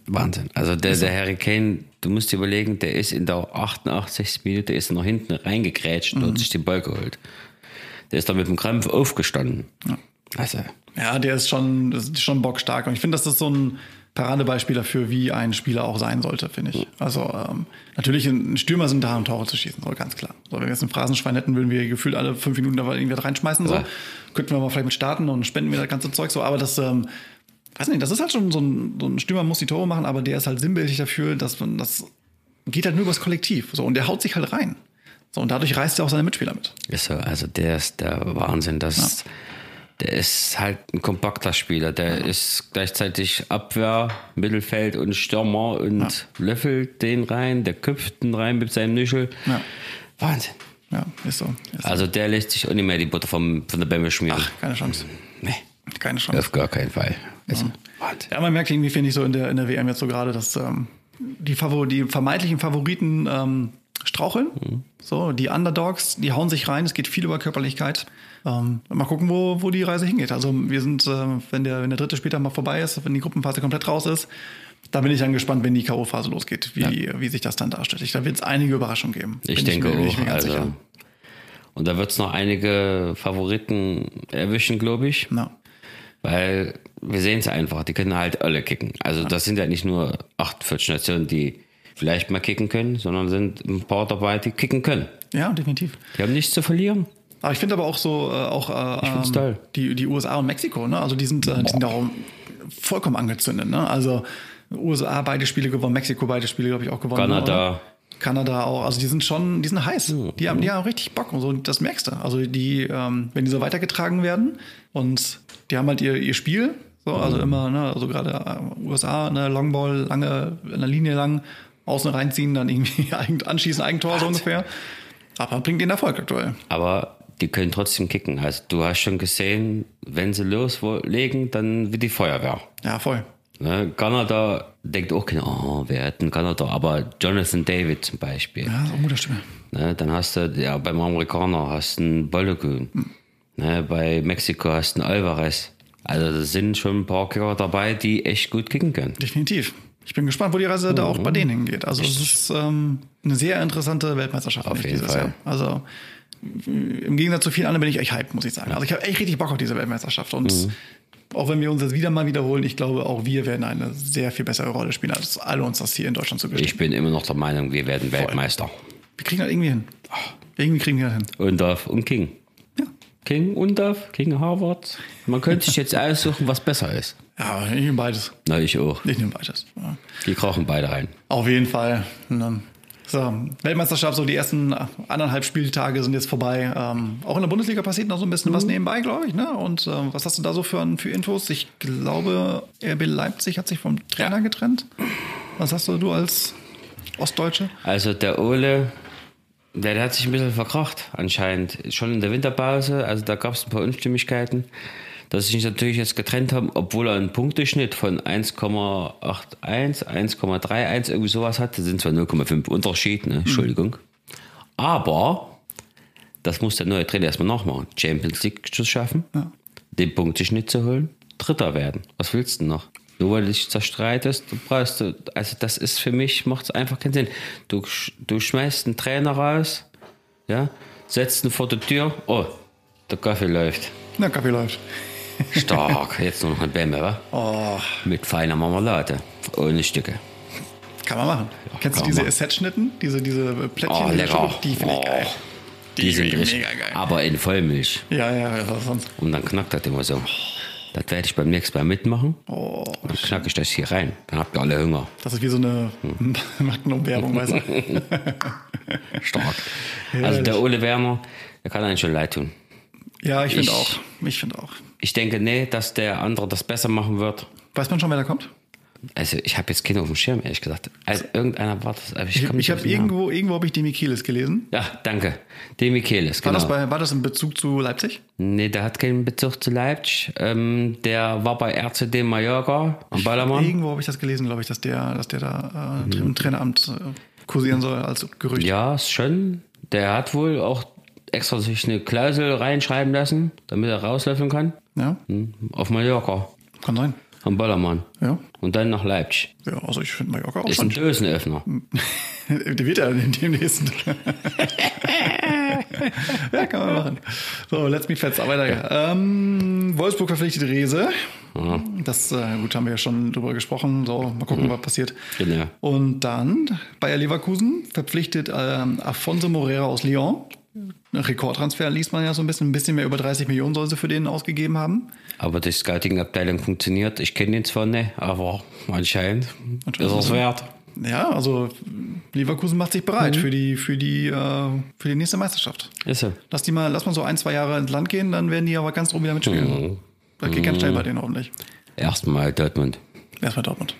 Wahnsinn. Also der, der Harry Kane, du musst dir überlegen, der ist in der achtundachtzigsten Minute ist er nach hinten reingegrätscht und mhm. hat sich den Ball geholt. Der ist da mit dem Krampf aufgestanden.
Ja.
Also.
Ja, der ist schon, das ist schon bockstark. Und ich finde, das ist so ein Paradebeispiel dafür, wie ein Spieler auch sein sollte, finde ich. Also ähm, natürlich, ein Stürmer sind da, um Tore zu schießen, so ganz klar. So, wenn wir jetzt ein Phrasenschwein hätten, würden wir gefühlt alle fünf Minuten da irgendwie reinschmeißen. So.
Ja.
Könnten wir mal vielleicht mit starten und spenden wir das ganze Zeug so. Aber das, ähm, weiß nicht, das ist halt schon so ein, so ein Stürmer muss die Tore machen, aber der ist halt sinnbildlich dafür, dass man das geht halt nur übers Kollektiv. So, und der haut sich halt rein. So, und dadurch reißt er auch seine Mitspieler mit.
Ist so, also der ist der Wahnsinn. Das, ja. Der ist halt ein kompakter Spieler. Der ja. ist gleichzeitig Abwehr, Mittelfeld und Stürmer und ja. löffelt den rein. Der köpft den rein mit seinem Nüschel. Ja. Wahnsinn.
Ja, ist so. Ist
also der lässt sich auch nicht mehr die Butter vom, von der Bämme schmieren.
Ach, keine Chance.
Nee.
Keine Chance.
Auf gar keinen Fall. Also,
ja. ja, man merkt irgendwie, finde ich, so in der, in der W M jetzt so gerade, dass ähm, die, Favor- die vermeintlichen Favoriten ähm, straucheln. Mhm. So, die Underdogs, die hauen sich rein. Es geht viel über Körperlichkeit. Ähm, mal gucken, wo, wo die Reise hingeht. Also wir sind, äh, wenn, der, wenn der dritte Spieltag mal vorbei ist, wenn die Gruppenphase komplett raus ist, da bin ich dann gespannt, wenn die K O-Phase losgeht, wie, ja. wie sich das dann darstellt. Ich, da wird es einige Überraschungen geben.
Ich denke ich mir, auch. Ich mir ganz also, sicher. Und da wird es noch einige Favoriten erwischen, glaube ich.
Ja.
Weil wir sehen es einfach, die können halt alle kicken. Also ja. das sind ja nicht nur achtundvierzig Nationen, die vielleicht mal kicken können, sondern sind ein paar dabei, die kicken können.
Ja, definitiv.
Die haben nichts zu verlieren.
Aber ich finde aber auch so, äh, auch äh, ähm, toll. Die, die U S A und Mexiko, ne? Also die sind, äh, die sind auch vollkommen angezündet. Ne? Also U S A beide Spiele gewonnen, Mexiko beide Spiele, glaube ich, auch gewonnen.
Kanada.
Oder? Kanada auch. Also die sind schon, die sind heiß. Mhm. Die haben, die haben richtig Bock und so, das merkst du. Also die, ähm, wenn die so weitergetragen werden und die haben halt ihr, ihr Spiel, so, also mhm. immer, ne, also gerade U S A, ne, Longball, lange, in der Linie lang, außen reinziehen, dann irgendwie anschießen, Eigentor so ungefähr. Aber bringt den Erfolg aktuell.
Aber die können trotzdem kicken. Also du hast schon gesehen, wenn sie loslegen, dann wird die Feuerwehr.
Ja, voll.
Ne, Kanada denkt auch keiner, oh, wer hat denn Kanada? Aber Jonathan David zum Beispiel.
Ja, so eine gute Stimme.
Ne, dann hast du, ja, beim Amerikaner hast du einen Balogun. Hm. Ne, bei Mexiko hast du einen Alvarez. Also da sind schon ein paar Kicker dabei, die echt gut kicken können.
Definitiv. Ich bin gespannt, wo die Reise mhm. da auch bei denen hingeht. Also es ist ähm, eine sehr interessante Weltmeisterschaft.
Auf jeden Fall.
Jahr. Also im Gegensatz zu vielen anderen bin ich echt hyped, muss ich sagen. Also ich habe echt richtig Bock auf diese Weltmeisterschaft. Und mhm. auch wenn wir uns das wieder mal wiederholen, ich glaube, auch wir werden eine sehr viel bessere Rolle spielen, als alle uns das hier in Deutschland zu gestehen.
Ich bin immer noch der Meinung, wir werden Voll. Weltmeister.
Wir kriegen das irgendwie hin. Irgendwie kriegen wir das hin.
Undorf und King.
Ja.
King, Undorf, King, Harvard. Man könnte sich jetzt aussuchen, was besser ist.
Ja, ich nehme beides.
Na, ich auch.
Ich nehme beides. Ja.
Die krachen beide rein.
Auf jeden Fall. So, Weltmeisterschaft, so die ersten anderthalb Spieltage sind jetzt vorbei. Ähm, auch in der Bundesliga passiert noch so ein bisschen mhm. was nebenbei, glaube ich. Ne? Und ähm, was hast du da so für, für Infos? Ich glaube, R B Leipzig hat sich vom Trainer ja. getrennt. Was hast du, du als Ostdeutsche?
Also der Ole, der, der hat sich ein bisschen verkracht anscheinend. Schon in der Winterpause, also da gab es ein paar Unstimmigkeiten. Dass sie sich natürlich jetzt getrennt haben, obwohl er einen Punkteschnitt von eins Komma einundachtzig, eins Komma einunddreißig, irgendwie sowas hat. Das sind zwar null Komma fünf Unterschied, ne? Entschuldigung. Mhm. Aber das muss der neue Trainer erstmal nachmachen. Champions League zu schaffen, ja. den Punkteschnitt zu holen, Dritter werden. Was willst du noch? Nur weil du dich zerstreitest, du brauchst du, also das ist für mich, macht es einfach keinen Sinn. Du, du schmeißt einen Trainer raus, ja, setzt ihn vor die Tür, oh, der Kaffee läuft.
Der Kaffee läuft.
Stark, jetzt nur noch ein Bämme, wa?
Oh.
Mit feiner Marmelade, ohne Stücke.
Kann man machen. Ja, Kennst du diese Asset-Schnitten? Diese, diese Plättchen?
Oh, lecker.
Die finde ich
oh.
geil.
Die, die sind richtig, mega geil. Aber in Vollmilch.
Ja, ja, was sonst?
Und dann knackt das immer so. Das werde ich beim nächsten Mal mitmachen.
Oh,
und dann knacke ich das hier rein. Dann habt ihr alle Hunger.
Das ist wie so eine hm. Magnum-Werbung, weißt du?
Stark. Also der Ole Werner, der kann eigentlich schon leid tun.
Ja, ich finde auch. Ich finde auch.
Ich denke, nee, dass der andere das besser machen wird.
Weiß man schon, wer da kommt?
Also ich habe jetzt keinen auf dem Schirm, ehrlich gesagt. Also irgendeiner war das.
Ich, ich, ich habe irgendwo, irgendwo habe ich Demichelis gelesen.
Ja, danke. Demichelis, genau.
War das, bei, war das in Bezug zu Leipzig?
Nee, der hat keinen Bezug zu Leipzig. Ähm, der war bei R C D Mallorca am Ballermann.
Irgendwo habe ich das gelesen, glaube ich, dass der, dass der da äh, im Traineramt äh, kursieren soll als Gerücht.
Ja, schon. Der hat wohl auch extra sich eine Klausel reinschreiben lassen, damit er rauslöffeln kann.
Ja.
Auf Mallorca.
Kann sein.
Am Ballermann.
Ja.
Und dann nach Leipzig.
Ja, also ich finde Mallorca auch
Ist ein
schon.
Dosenöffner.
Der wird ja in dem nächsten. Ja, kann man machen. So, let's me fetz. Aber weiter. Ähm, Wolfsburg verpflichtet Rehse.
Ja.
Das, äh, gut, haben wir ja schon drüber gesprochen. So, mal gucken, mhm. was passiert.
Genau.
Und dann Bayer Leverkusen verpflichtet ähm, Afonso Moreira aus Lyon. Rekordtransfer liest man ja so ein bisschen. Ein bisschen mehr über dreißig Millionen soll sie für den ausgegeben haben.
Aber die Scouting-Abteilung funktioniert. Ich kenne den zwar nicht, aber anscheinend ist es wert.
Ja, also Leverkusen macht sich bereit mhm. für die für die äh, für die nächste Meisterschaft.
Ist so.
Lass die mal, lass mal so ein, zwei Jahre ins Land gehen, dann werden die aber ganz oben wieder mitspielen. Mhm. Das geht ganz schnell bei denen hoffentlich.
Erstmal Dortmund.
Erstmal Dortmund.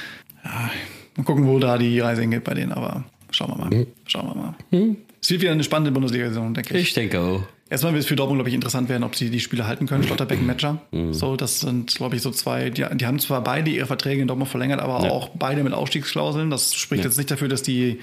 Ja, mal gucken, wo da die Reise hingeht bei denen, aber schauen wir mal. Mhm. Schauen wir mal. Mhm. Es wird wieder eine spannende Bundesliga-Saison, denke ich.
Ich denke auch.
Erstmal wird es für Dortmund, glaube ich, interessant werden, ob sie die Spiele halten können, Schlotterbeck und Metscher. Mhm. So, das sind, glaube ich, so zwei, die, die haben zwar beide ihre Verträge in Dortmund verlängert, aber ja. auch beide mit Ausstiegsklauseln. Das spricht ja. jetzt nicht dafür, dass die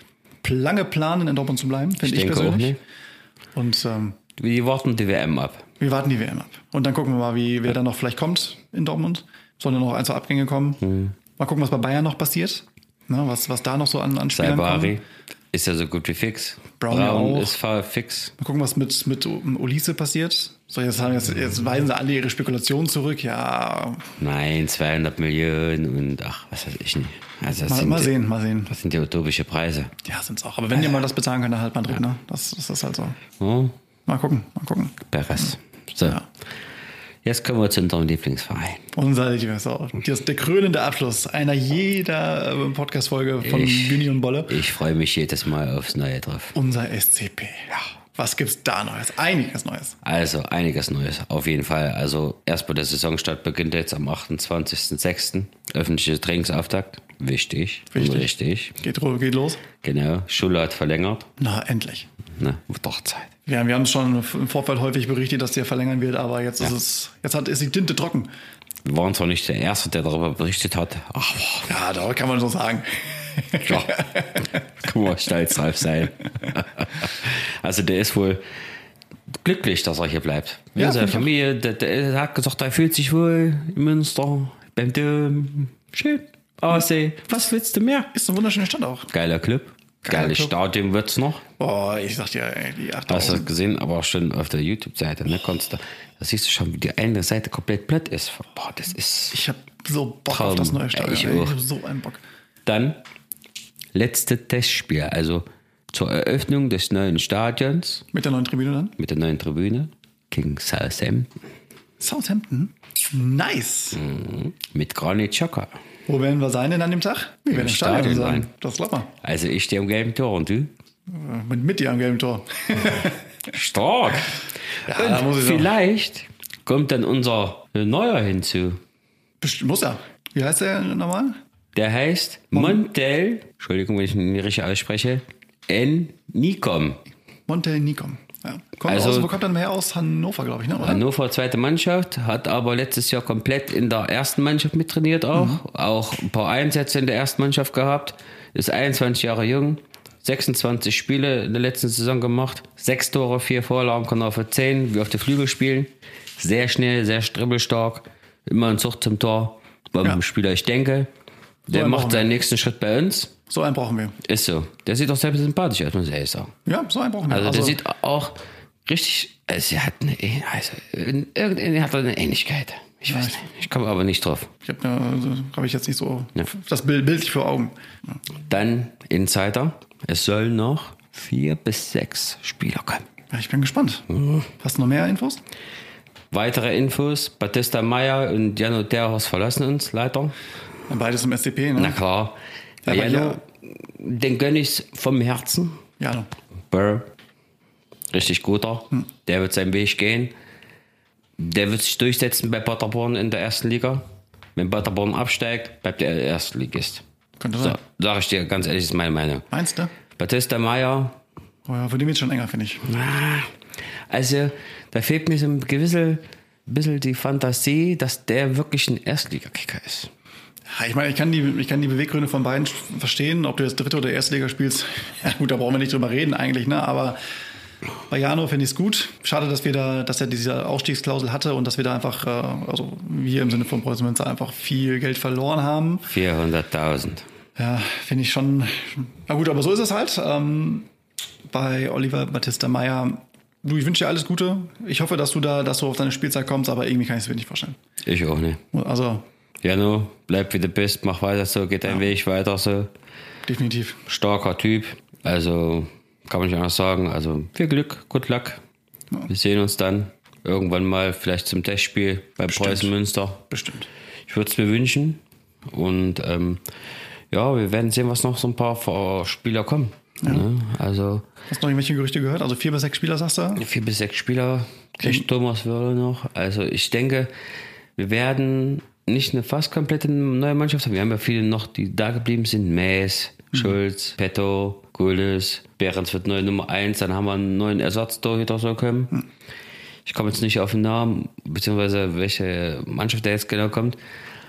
lange planen, in Dortmund zu bleiben, finde ich, ich persönlich. Und ähm,
wir warten die W M ab.
Wir warten die W M ab. Und dann gucken wir mal, wie, wer dann noch vielleicht kommt in Dortmund. Sollen ja noch ein, zwei Abgänge kommen. Mhm. Mal gucken, was bei Bayern noch passiert. Na, was, was da noch so an, an Spielern kommt.
Ist ja so gut wie fix.
Brown,
Brown
auch.
ist fix.
Mal gucken, was mit, mit Olise passiert. So, jetzt, haben jetzt, jetzt weisen sie alle ihre Spekulationen zurück. Ja.
Nein, zweihundert Millionen und ach, was weiß ich nicht. Also
mal,
sind,
mal sehen, mal sehen.
Das sind ja utopische Preise.
Ja, sind es auch. Aber wenn ihr mal das bezahlen könnt, dann halt Madrid, ja. ne? Das, das ist halt so.
Ja.
Mal gucken, mal gucken.
Perez. So. Ja. Jetzt kommen wir zu unserem Lieblingsverein.
Unser Lieblingsverein. Das ist der krönende Abschluss einer jeder Podcast-Folge von Günni und Bolle.
Ich freue mich jedes Mal aufs Neue drauf.
Unser S C P. Ja. Was gibt's da Neues? Einiges Neues.
Also, einiges Neues. Auf jeden Fall. Also, erstmal der Saisonstart beginnt jetzt am achtundzwanzigsten sechsten Öffentliches Trainingsauftakt. Wichtig.
Wichtig.
Richtig.
Geht, geht los.
Genau. Schule hat verlängert.
Na, endlich.
Na, doch Zeit.
Ja, wir haben es schon im Vorfeld häufig berichtet, dass der verlängern wird, aber jetzt ja. ist es, jetzt hat, ist die Tinte trocken.
Wir waren zwar nicht der Erste, der darüber berichtet hat.
Aber ja, da kann man so sagen.
Ja, kann man stolz drauf sein. Also der ist wohl glücklich, dass er hier bleibt. Ja, seine Familie, der, der hat gesagt, er fühlt sich wohl in Münster, beim Dom. Schön. Aussee. Was willst du mehr?
Ist ein wunderschöner Stadt auch.
Geiler Club. Geiles Stadion wird's noch.
Boah, ich sag dir, ey, die achttausend.
Hast du das gesehen, aber auch schon auf der YouTube-Seite, ne? Konntest du, da siehst du schon, wie die eine Seite komplett platt ist. Boah, das ist.
Ich hab so Bock Traum. auf das neue Stadion.
Ich,
ey, ich hab so einen Bock.
Dann letzte Testspiel, also zur Eröffnung des neuen Stadions.
Mit der neuen Tribüne dann?
Mit der neuen Tribüne gegen Southampton.
Southampton? Nice.
Mhm. Mit Granit Xhaka.
Wo werden wir sein denn an dem Tag? Wir
Im
werden im
Stadion,
Stadion
sein.
sein. Das glaubt man.
Also ich stehe am gelben Tor und du?
Mit, mit dir am gelben Tor.
Stark.
Ja,
und
da muss ich
vielleicht sagen. Kommt dann unser Neuer hinzu.
Bestimmt, muss er. Wie heißt der nochmal?
Der heißt Montel, Entschuldigung, wenn ich ihn nicht richtig ausspreche, N. Nikom.
Montel Nikom. Ja. Kommt
also,
aus, wo kommt er her? Aus Hannover, glaube ich, ne? Oder?
Hannover, zweite Mannschaft, hat aber letztes Jahr komplett in der ersten Mannschaft mittrainiert auch. Mhm. Auch ein paar Einsätze in der ersten Mannschaft gehabt. Ist einundzwanzig Jahre jung, sechsundzwanzig Spiele in der letzten Saison gemacht. Sechs Tore, vier Vorlagen, kann er für zehn, wie auf der Flügel spielen. Sehr schnell, sehr dribbelstark. Immer ein Zug zum Tor. Beim ja. Spieler, ich denke, der so macht seinen nächsten Schritt bei uns.
So einen brauchen wir.
Ist so. Der sieht auch sehr sympathisch aus, muss ich ehrlich sagen.
Ja, so einen brauchen wir.
Also, also der sieht auch richtig, also er hat eine, also, irgendeine hat eine Ähnlichkeit. Ich weiß nicht, ich komme aber nicht drauf.
Ich habe also, hab ich jetzt nicht so ja. das Bild bildlich vor Augen. Ja.
Dann Insider. Es sollen noch vier bis sechs Spieler kommen.
Ja, ich bin gespannt. Mhm. Hast du noch mehr Infos?
Weitere Infos. Batista Meyer und Jano Terhorst verlassen uns, leider.
Beides im S C P, ne?
Na klar. Ja, Jano, ja. Den gönne ich vom Herzen.
Ja.
Burr. Richtig guter. Hm. Der wird seinen Weg gehen. Der wird sich durchsetzen bei Paderborn in der ersten Liga. Wenn Paderborn absteigt, bleibt er Erstligist.
Könnte sein.
So, sag ich dir ganz ehrlich, das ist meine Meinung.
Meinst du?
Batista Meyer.
Oh ja, für den wird es schon enger, finde ich.
Also, da fehlt mir so ein gewisses bisschen die Fantasie, dass der wirklich ein Erstligakicker ist.
Ja, ich meine, ich kann, die, ich kann die Beweggründe von beiden verstehen, ob du jetzt Dritte oder Erstliga spielst. Ja gut, da brauchen wir nicht drüber reden eigentlich, ne? Aber Bei Jano finde ich es gut. Schade, dass wir da, dass er diese Ausstiegsklausel hatte und dass wir da einfach, äh, also wir im Sinne von Preußen Münster einfach viel Geld verloren haben.
vierhunderttausend.
Ja, finde ich schon. Na gut, aber so ist es halt. Ähm, bei Oliver Battista Meyer, du, ich wünsche dir alles Gute. Ich hoffe, dass du da, dass du auf deine Spielzeit kommst, aber irgendwie kann ich es mir nicht vorstellen.
Ich auch nicht.
Also.
Jano, bleib wie du bist, mach weiter so, geht dein ja. Weg weiter so.
Definitiv.
Starker Typ. Also kann man nicht anders sagen. Also viel Glück, good luck. Ja. Wir sehen uns dann irgendwann mal vielleicht zum Testspiel bei Bestimmt. Preußen Münster.
Bestimmt.
Ich würde es mir wünschen. Und ähm, ja, wir werden sehen, was noch so ein paar Spieler kommen. Ja. Ne? Also,
hast du noch irgendwelche Gerüchte gehört? Also vier bis sechs Spieler, sagst du?
Vier bis sechs Spieler. Kriegt okay. Thomas Wörle noch. Also ich denke, wir werden nicht eine fast komplette neue Mannschaft haben. Wir haben ja viele noch, die da geblieben sind. Mäß, mhm. Schulz, Petto, Gules, Behrens wird neue Nummer eins. Dann haben wir einen neuen Ersatztorhüter so kommen. Mhm. Ich komme jetzt nicht auf den Namen, beziehungsweise welche Mannschaft der jetzt genau kommt.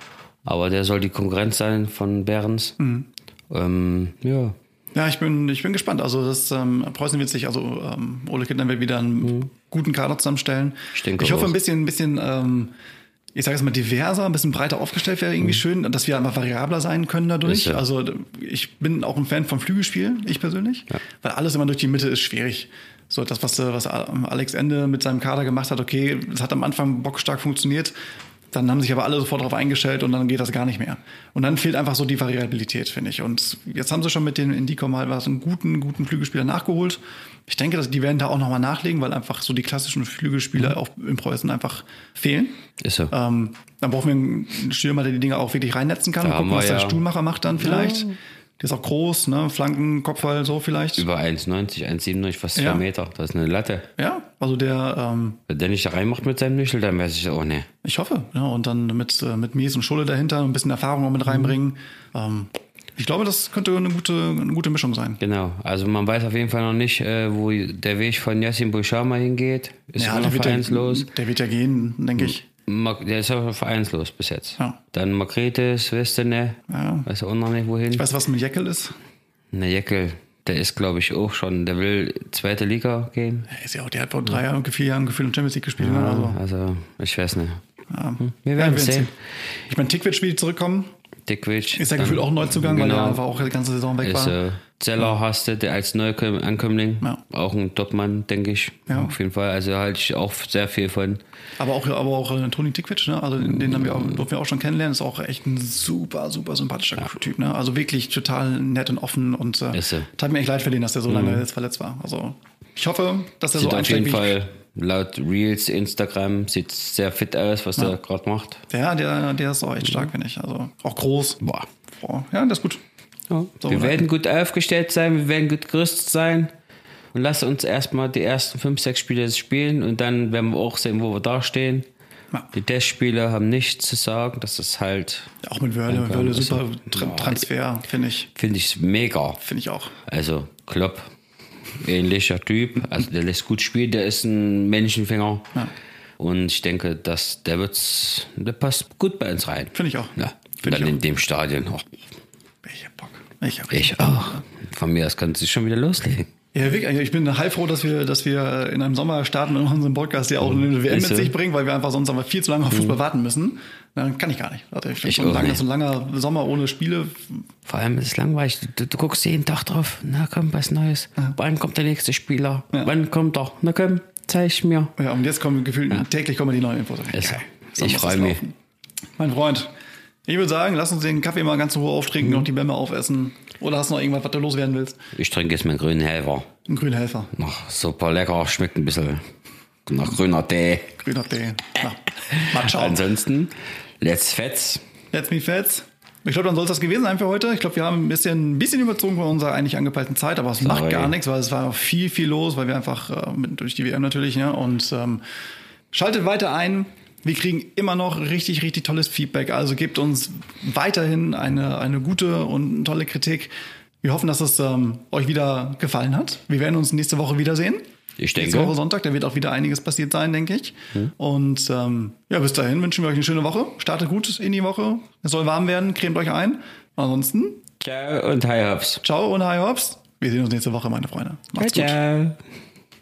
Aber der soll die Konkurrenz sein von Behrens. Mhm. Ähm, ja.
Ja, ich bin, ich bin gespannt. Also das ähm, Preußen wird sich, also ähm, Ole Kittner wird wieder einen mhm. guten Kader zusammenstellen. Ich, denke ich hoffe auch. ein bisschen, ein bisschen ähm, ich sage es mal diverser, ein bisschen breiter aufgestellt wäre irgendwie mhm. schön, dass wir einfach variabler sein können dadurch. Ja. Also ich bin auch ein Fan vom Flügelspiel, ich persönlich, ja. weil alles immer durch die Mitte ist schwierig. So das, was, was Alex Ende mit seinem Kader gemacht hat, okay, das hat am Anfang bockstark funktioniert. Dann haben sich aber alle sofort darauf eingestellt und dann geht das gar nicht mehr. Und dann fehlt einfach so die Variabilität, finde ich. Und jetzt haben sie schon mit den Indicom halt was einen guten, guten Flügelspieler nachgeholt. Ich denke, dass die werden da auch nochmal nachlegen, weil einfach so die klassischen Flügelspieler mhm. auch in Preußen einfach fehlen. Ist so. Ähm, dann brauchen wir einen Stürmer, der die Dinge auch wirklich reinnetzen kann. Da und gucken, was ja. der Stuhlmacher macht dann vielleicht. Ja. Der ist auch groß, ne? Flanken, Kopfball, so vielleicht.
Über eins neunzig, eins siebenundneunzig, fast ja. zwei Meter. Das ist eine Latte.
Ja, also der... Ähm,
Wenn der nicht da reinmacht mit seinem Nüchel, dann weiß ich auch nicht.
Ich hoffe, ja. Und dann mit, mit Mies und Schulle dahinter ein bisschen Erfahrung noch mit reinbringen. Mhm. Ähm, ich glaube, das könnte eine gute, eine gute Mischung sein.
Genau, also man weiß auf jeden Fall noch nicht, äh, wo der Weg von Yassin Bouchama hingeht. Ist
ja, der vereinslos. Wird ja, der wird ja gehen, denke ich.
Der ist aber vereinslos bis jetzt.
Ja.
Dann Makretes, Westene,
ja.
weiß auch noch nicht wohin.
Ich weiß, was mit Jeckel ist.
Ne, Jeckel, der ist, glaube ich, auch schon, der will zweite Liga gehen.
Der ist ja auch, der hat vor drei Jahren, vier Jahren gefühlt Champions League gespielt.
Ja,
also.
also, ich weiß nicht.
Ja.
Wir werden
ja,
sehen. sehen.
Ich meine, Tikvic will zurückkommen.
Tikvic.
Ist ja gefühlt auch ein Neuzugang, genau. weil er einfach auch die ganze Saison weg
ist,
war.
Äh, Zeller ja. hast du, der als Neuankömmling. Ja. Auch ein Topmann, denke ich.
Ja.
Auf jeden Fall. Also halte ich auch sehr viel von.
Aber auch, aber auch äh, Toni Tikvic, ne? Also den haben wir auch, durften wir auch schon kennenlernen. Ist auch echt ein super, super sympathischer ja. Typ. Ne? Also wirklich total nett und offen. Und äh, tat mir echt leid für den, dass der so lange mhm. jetzt verletzt war. Also ich hoffe, dass er
Sieht
so einsteigt.
Auf jeden Fall. Laut Reels, Instagram sieht sehr fit aus, was ja. der gerade macht.
Ja, der, der ist auch echt stark, finde ich. Also auch groß.
Boah.
Boah. Ja, das ist gut.
Ja. So, wir werden gut aufgestellt sein, wir werden gut gerüstet sein. Und lass uns erstmal die ersten fünf, sechs Spiele spielen und dann werden wir auch sehen, wo wir da stehen. Ja. Die Testspieler haben nichts zu sagen. Das ist halt.
Auch mit Wörle, Wörle super Tra- Transfer, finde ich.
Finde ich mega.
Finde ich auch.
Also, Klopp. Ähnlicher Typ, also der lässt gut spielen, der ist ein Menschenfänger. Ja. Und ich denke, dass der wird's, der passt gut bei uns rein.
Finde ich auch.
Ja. Und dann in dem Stadion. Oh.
Ich hab Bock. Ich, hab
ich auch. Von mir aus kann es schon wieder loslegen.
Ja, wirklich. Ich bin heilfroh, dass wir, dass wir in einem Sommer starten und unseren Podcast ja auch eine W M mit sich bringen, weil wir einfach sonst aber viel zu lange auf Fußball mhm. warten müssen. Dann kann ich gar nicht. Also ich finde so, lang, so ein langer Sommer ohne Spiele.
Vor allem ist es langweilig. Du, du guckst jeden Tag drauf. Na komm, was Neues. Ja. Wann kommt der nächste Spieler? Ja. Wann kommt er? Na komm, zeig mir.
Ja, und jetzt kommen gefühlt ja. täglich kommen die neuen Infos.
Ist, ich freue mich.
Mein Freund, ich würde sagen, lass uns den Kaffee mal ganz in Ruhe auftrinken mhm. und die Bämme aufessen. Oder hast du noch irgendwas, was du loswerden willst?
Ich trinke jetzt meinen grünen Helfer.
Einen grünen Helfer.
Noch super lecker, schmeckt ein bisschen nach grüner Tee.
Grüner Tee. Na, mal schauen.
Ansonsten, let's fetz.
Let's me fetz. Ich glaube, dann soll es das gewesen sein für heute. Ich glaube, wir haben ein bisschen, ein bisschen überzogen von unserer eigentlich angepeilten Zeit, aber es Sorry. macht gar nichts, weil es war viel, viel los, weil wir einfach äh, mit, durch die W M natürlich, ja, und ähm, schaltet weiter ein. Wir kriegen immer noch richtig, richtig tolles Feedback. Also gebt uns weiterhin eine, eine gute und tolle Kritik. Wir hoffen, dass es ähm, euch wieder gefallen hat. Wir werden uns nächste Woche wiedersehen.
Ich denke.
Nächste Woche Sonntag, da wird auch wieder einiges passiert sein, denke ich. Hm. Und ähm, ja, bis dahin wünschen wir euch eine schöne Woche. Startet gut in die Woche. Es soll warm werden. Cremt euch ein. Ansonsten.
Ciao und hi Hops.
Ciao und hi Hops. Wir sehen uns nächste Woche, meine Freunde. Macht's
ciao,
gut.
Ciao.